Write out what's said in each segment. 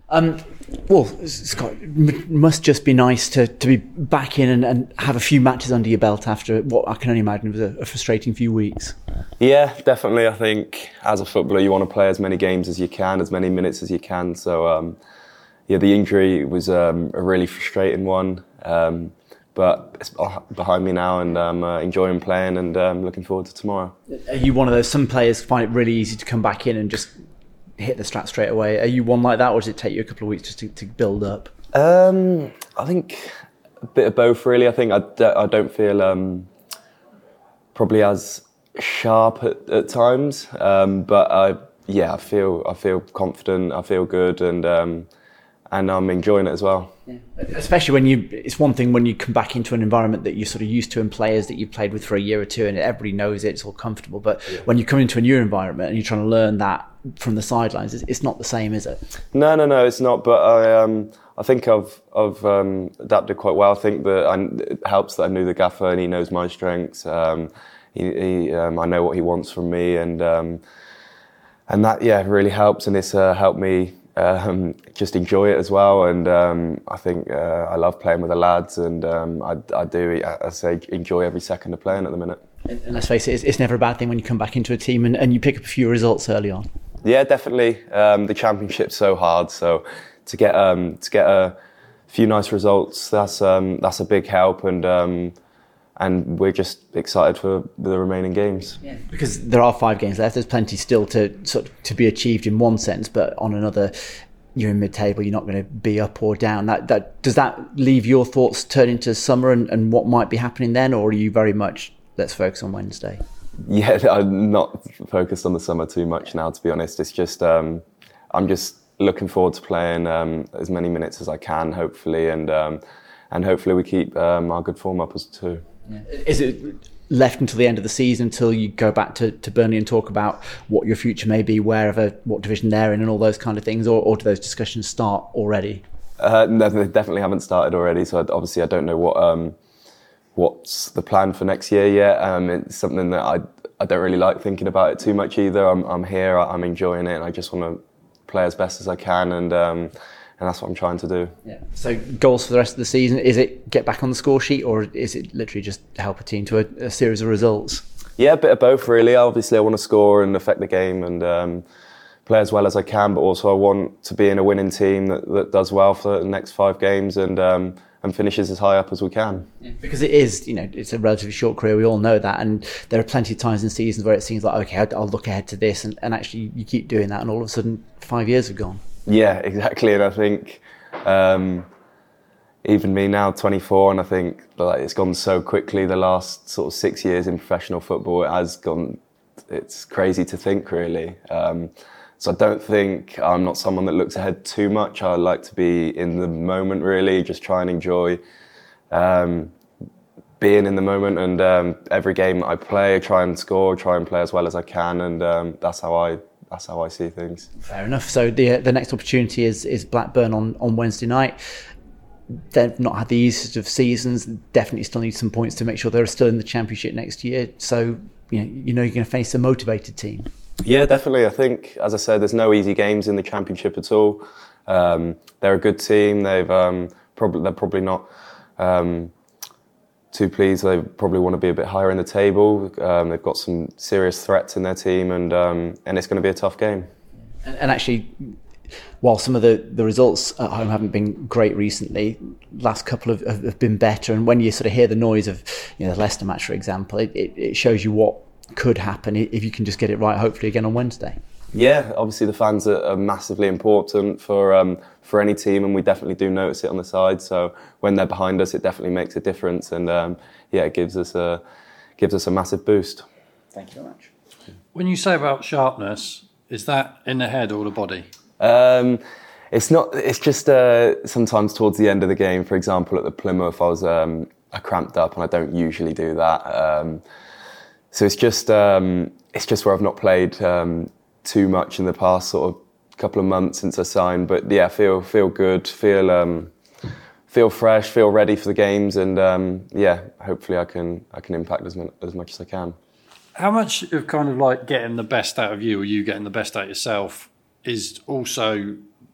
Well, Scott, must just be nice to be back in and have a few matches under your belt after what I can only imagine was a frustrating few weeks. Yeah, definitely. I think as a footballer, you want to play as many games as you can, as many minutes as you can. So, the injury was a really frustrating one. But it's behind me now, and I'm enjoying playing and looking forward to tomorrow. Are you one of those? Some players find it really easy to come back in and just hit the strat straight away. Are you one like that, or does it take you a couple of weeks just to build up? I think a bit of both, really. I think I don't feel probably as sharp at times, but I feel confident. I feel good, and I'm enjoying it as well. Yeah. Especially when it's one thing when you come back into an environment that you're sort of used to and players that you've played with for a year or two and everybody knows it's all comfortable. But when you come into a new environment and you're trying to learn that from the sidelines, it's not the same, is it? No, it's not. But I think I've adapted quite well. I think that it helps that I knew the gaffer and he knows my strengths. I know what he wants from me, and that really helps, and it's helped me just enjoy it as well. And I think I love playing with the lads, and I do, I say, enjoy every second of playing at the minute. And let's face it, it's never a bad thing when you come back into a team and you pick up a few results early on. Yeah, definitely. The championship's so hard, so to get a few nice results, that's a big help, and we're just excited for the remaining games. Yeah, because there are 5 games left. There's plenty still to be achieved in one sense, but on another, you're in mid-table. You're not going to be up or down. That does that leave your thoughts turn into summer and what might be happening then, or are you very much let's focus on Wednesday? Yeah, I'm not focused on the summer too much now, to be honest. It's just I'm just looking forward to playing as many minutes as I can, hopefully, and hopefully we keep our good form up as too. Yeah. Is it left until the end of the season, until you go back to Burnley and talk about what your future may be, what division they're in and all those kind of things, or do those discussions start already? No, they definitely haven't started already, so obviously I don't know what's the plan for next year yet. It's something that I don't really like thinking about it too much either. I'm here, I'm enjoying it, and I just want to play as best as I can, and that's what I'm trying to do. Yeah. So goals for the rest of the season, is it get back on the score sheet, or is it literally just help a team to a series of results? Yeah, a bit of both really. Obviously I want to score and affect the game and play as well as I can, but also I want to be in a winning team that does well for the next 5 games and finishes as high up as we can. Yeah, because it is, it's a relatively short career, we all know that, and there are plenty of times in seasons where it seems like, okay, I'll look ahead to this, and actually you keep doing that and all of a sudden 5 years have gone. Yeah, exactly, and I think even me now, 24, and I think it's gone so quickly the last sort of 6 years in professional football. It has gone, it's crazy to think really. So I don't think, I'm not someone that looks ahead too much. I like to be in the moment really, just try and enjoy being in the moment, and every game I play, I try and score, try and play as well as I can, and that's how I see things. Fair enough. So the next opportunity is Blackburn on Wednesday night. They've not had the easiest of seasons, definitely still need some points to make sure they're still in the Championship next year. So you're going to face a motivated team. Yeah, definitely. I think, as I said, there's no easy games in the Championship at all. They're a good team. They're probably not too pleased. They probably want to be a bit higher in the table. They've got some serious threats in their team, and it's going to be a tough game. And actually, while some of the results at home haven't been great recently, last couple have been better. And when you sort of hear the noise of the Leicester match, for example, it shows you what could happen if you can just get it right, hopefully again on Wednesday. Yeah, obviously the fans are massively important for any team, and we definitely do notice it on the side. So when they're behind us, it definitely makes a difference, and it gives us a massive boost. Thank you very much. When you say about sharpness, is that in the head or the body? It's not. It's just sometimes towards the end of the game. For example, at the Plymouth, I cramped up, and I don't usually do that. So it's just where I've not played too much in the past sort of couple of months since I signed. But yeah, feel good, feel fresh, feel ready for the games, and hopefully I can impact as much as I can. How much of kind of like getting the best out of you, or you getting the best out of yourself, is also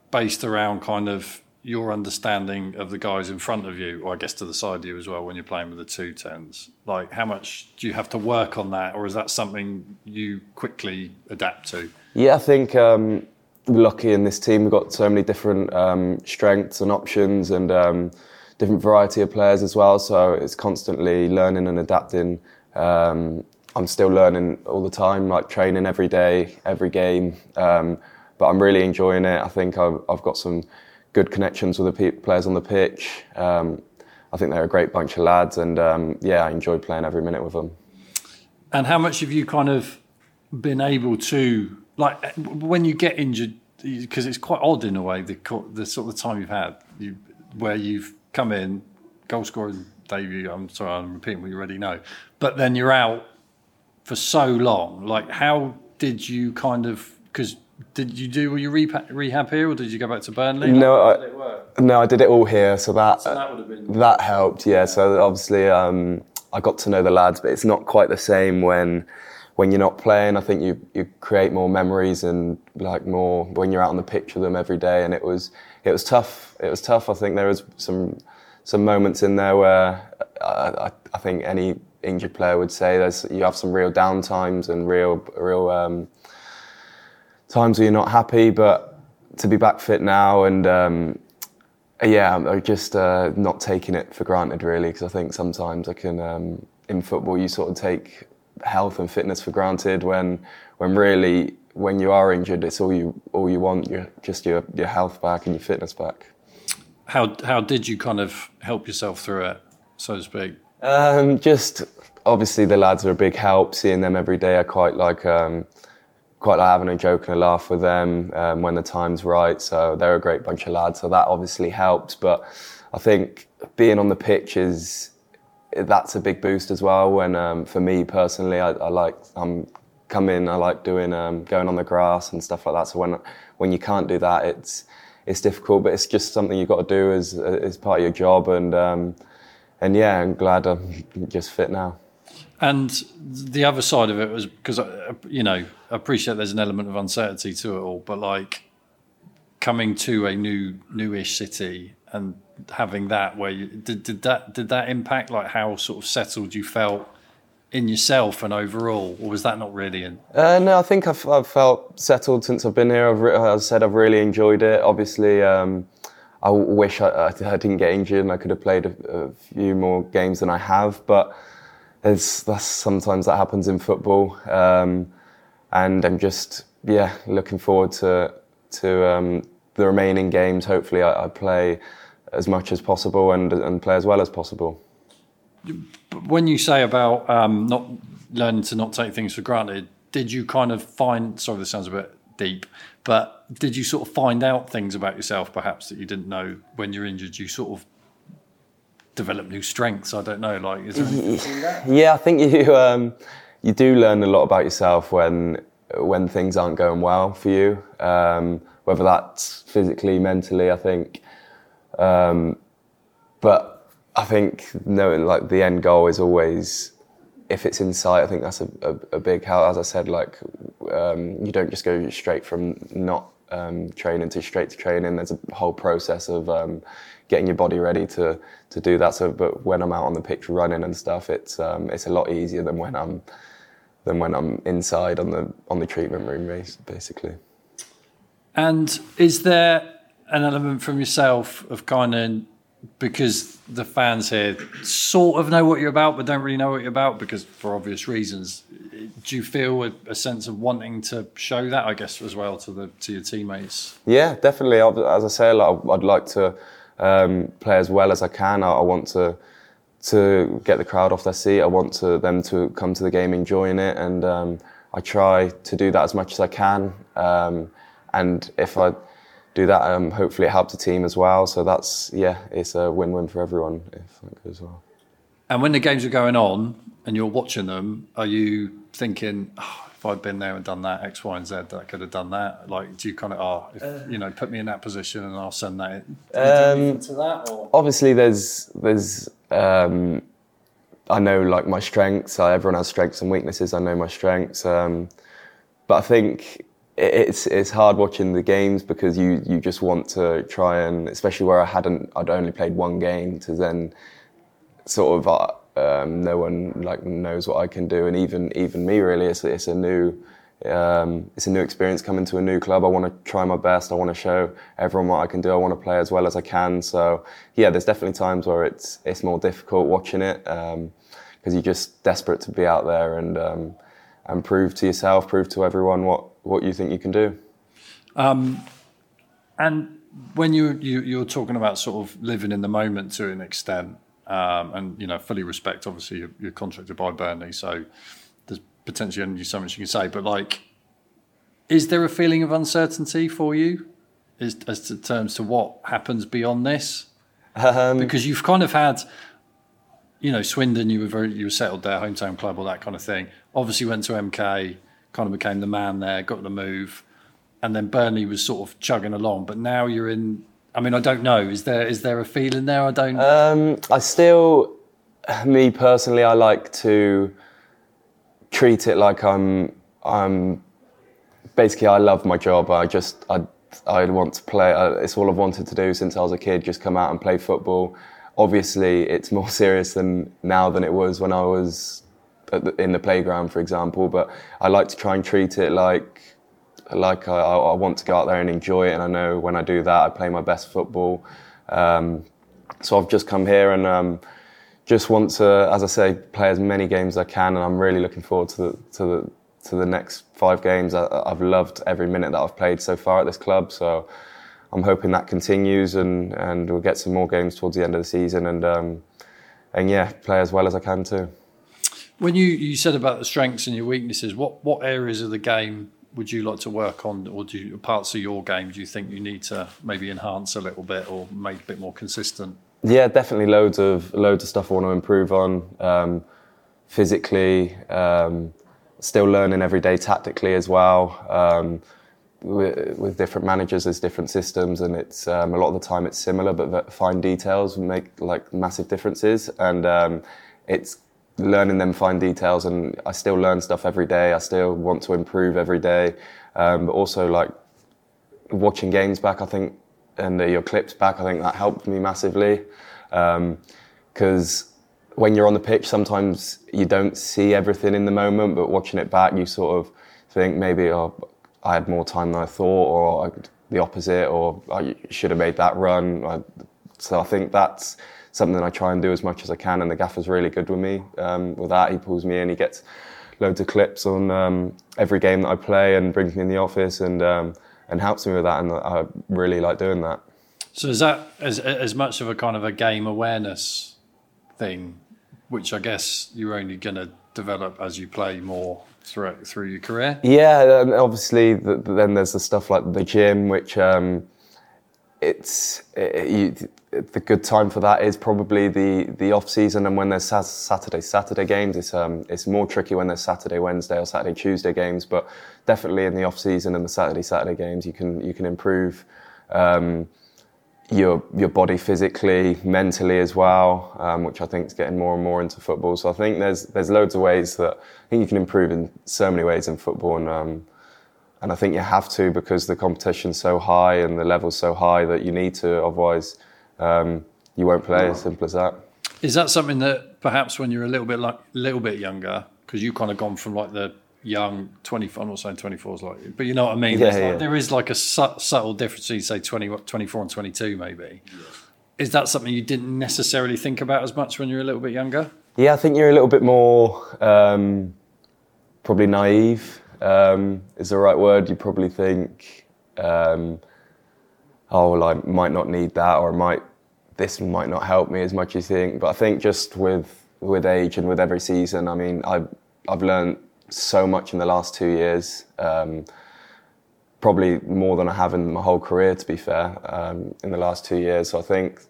based around kind of your understanding of the guys in front of you, or I guess to the side of you as well when you're playing with the 2-10s? Like, how much do you have to work on that, or is that something you quickly adapt to? Yeah, I think we're lucky in this team. We've got so many different strengths and options and different variety of players as well. So it's constantly learning and adapting. I'm still learning all the time, like training every day, every game. But I'm really enjoying it. I think I've got some good connections with the players on the pitch. I think they're a great bunch of lads, and I enjoy playing every minute with them. And how much have you kind of been able to, like, when you get injured, because it's quite odd in a way, the sort of time you've had, where you've come in, goal scoring debut, I'm sorry, I'm repeating what you already know, but then you're out for so long. Like, how did you kind of, because did you do your rehab here, or did you go back to Burnley? No, I I did it all here, so that would have been... that helped. Yeah, so obviously I got to know the lads, but it's not quite the same when you're not playing. I think you create more memories and like more when you're out on the pitch with them every day, and it was tough. It was tough. I think there was some moments in there where I think any injured player would say you have some real down times and real times where you're not happy, but to be back fit now and I'm just not taking it for granted really, because I think sometimes I can in football you sort of take health and fitness for granted when really when you are injured it's all you want, your health back and your fitness back. How did you kind of help yourself through it, so to speak? Just obviously the lads are a big help. Seeing them every day, I quite like having a joke and a laugh with them when the time's right. So they're a great bunch of lads. So that obviously helps. But I think being on the pitch that's a big boost as well. When for me personally, I like doing going on the grass and stuff like that. So when you can't do that, it's difficult. But it's just something you've got to do as part of your job. And yeah, I'm glad I'm just fit now. And the other side of it was because, I appreciate there's an element of uncertainty to it all, but like coming to a newish city and having that where did that impact like how sort of settled you felt in yourself and overall, or was that not really in? No, I think I've felt settled since I've been here. As I said, I've really enjoyed it. Obviously, I wish I didn't get injured and I could have played a few more games than I have, but sometimes that happens in football, and I'm just looking forward to the remaining games. Hopefully, I play as much as possible and play as well as possible. When you say about not learning to not take things for granted, did you kind of find? Sorry, this sounds a bit deep, but did you sort of find out things about yourself perhaps that you didn't know when you're injured? You sort of develop new strengths. I don't know. Like, is there anything to that? Yeah, I think you do learn a lot about yourself when things aren't going well for you. Whether that's physically, mentally, I think. But I think knowing like the end goal is always, if it's in sight, I think that's a big help. As I said, like you don't just go straight from not training to straight to training. There's a whole process of getting your body ready to do that. So, but when I'm out on the pitch running and stuff, it's a lot easier than when I'm inside on the treatment room, basically. And is there an element from yourself of kind of, because the fans here sort of know what you're about but don't really know what you're about because for obvious reasons, do you feel a sense of wanting to show that, I guess, as well to your teammates? Yeah, definitely. As I say, I'd like to play as well as I can. I want to get the crowd off their seat. I want them to come to the game enjoying it, and I try to do that as much as I can. And if I do that, hopefully it helps the team as well. So it's a win-win for everyone if that goes well. And when the games are going on and you're watching them, are you thinking, if I'd been there and done that, X, Y, and Z, I could have done that? Like, do you kind of, put me in that position and I'll send that in? Do you do anything to that? Or? Obviously, there's I know like my strengths. Everyone has strengths and weaknesses. I know my strengths, but I think it's hard watching the games because you just want to try and, especially where I'd only played one game, to then sort of no one like knows what I can do, and even me really, it's a new experience coming to a new club. I want to try my best. I want to show everyone what I can do. I want to play as well as I can. So yeah, there's definitely times where it's more difficult watching it because you're just desperate to be out there and prove to yourself, prove to everyone what you think you can do. And when you're talking about sort of living in the moment to an extent, and fully respect, obviously you're contracted by Burnley, so there's potentially only so much you can say. But like, is there a feeling of uncertainty for you, as to terms to what happens beyond this? Because you've kind of had, Swindon, you were settled there, hometown club, all that kind of thing. Obviously went to MK, kind of became the man there, got the move, and then Burnley was sort of chugging along. But now you're in. I mean, I don't know. Is there a feeling there? I don't. Me personally, I like to treat it like I'm. Basically, I love my job. I want to play. It's all I've wanted to do since I was a kid. Just come out and play football. Obviously, it's more serious than it was when I was in the playground, for example. But I like to try and treat it like I want to go out there and enjoy it, and I know when I do that, I play my best football. So I've just come here and just want to, as I say, play as many games as I can, and I'm really looking forward to the next 5 games. I've loved every minute that I've played so far at this club, so I'm hoping that continues, and we'll get some more games towards the end of the season, and yeah, play as well as I can too. When you said about the strengths and your weaknesses, what areas of the game would you like to work on, or parts of your game do you think you need to maybe enhance a little bit or make a bit more consistent? Yeah, definitely loads of stuff I want to improve on. Physically, still learning every day tactically as well. With different managers, there's different systems, and it's a lot of the time it's similar, but fine details make like massive differences, and it's learning them fine details, and I still learn stuff every day. I still want to improve every day, but also like watching games back, I think, and your clips back, I think that helped me massively, because when you're on the pitch, sometimes you don't see everything in the moment, but watching it back, you sort of think maybe, I had more time than I thought, or the opposite, or I should have made that run. So I think that's something I try and do as much as I can, and the gaffer's really good with me with that. He pulls me in, he gets loads of clips on every game that I play and brings me in the office and helps me with that, and I really like doing that. So is that as much of a kind of a game awareness thing, which I guess you're only going to develop as you play more through your career? Yeah, and obviously then there's the stuff like the gym, which the good time for that is probably the off season, and when there's Saturday games, it's more tricky when there's Saturday, Wednesday, or Saturday, Tuesday games. But definitely in the off season and the Saturday games, you can improve your body physically, mentally as well, which I think is getting more and more into football. So I think there's loads of ways that I think you can improve in so many ways in football, and I think you have to, because the competition's so high and the level's so high that you need to, otherwise you won't play. As simple as that. Is that something that perhaps when you're a little bit younger, because you've kind of gone from like the young 24, I'm not saying 24 is like, but you know what I mean? Yeah. There is like a subtle difference between, say, 24 and 22 maybe. Yeah. Is that something you didn't necessarily think about as much when you were a little bit younger? Yeah, I think you're a little bit more probably naive is the right word. You probably think, I might not need that, or this might not help me as much as you think. But I think just with age and with every season, I mean, I've learned so much in the last 2 years, probably more than I have in my whole career, to be fair, in the last 2 years. So I think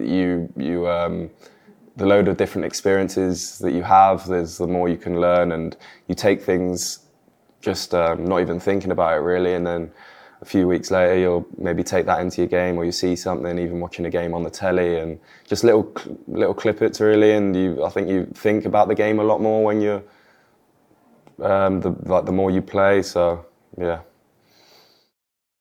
the load of different experiences that you have, there's the more you can learn, and you take things just not even thinking about it really, and then a few weeks later you'll maybe take that into your game, or you see something, even watching a game on the telly, and just little clippets really, and I think you think about the game a lot more when you're the more you play. So yeah.